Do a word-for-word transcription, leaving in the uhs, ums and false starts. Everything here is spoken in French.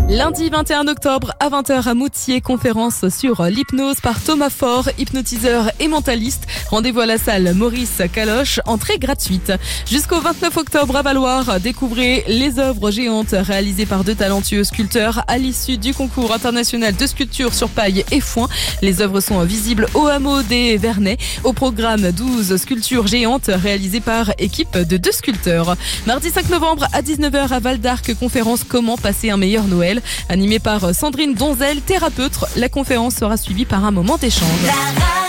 Lundi vingt et un octobre à vingt heures à Moutier, conférence sur l'hypnose par Thomas Faure, hypnotiseur et mentaliste. Rendez-vous à la salle Maurice Caloche, entrée gratuite. Jusqu'au vingt-neuf octobre à Valloire, découvrez les œuvres géantes réalisées par deux talentueux sculpteurs à l'issue du concours international de sculpture sur paille et foin. Les œuvres sont visibles au hameau des Vernets. Au programme, douze sculptures géantes réalisées par équipe de deux sculpteurs. Mardi cinq novembre à dix-neuf heures à Val d'Arc, conférence Comment passer un meilleur Noël. Animée par Sandrine Donzel, thérapeute. La conférence sera suivie par un moment d'échange.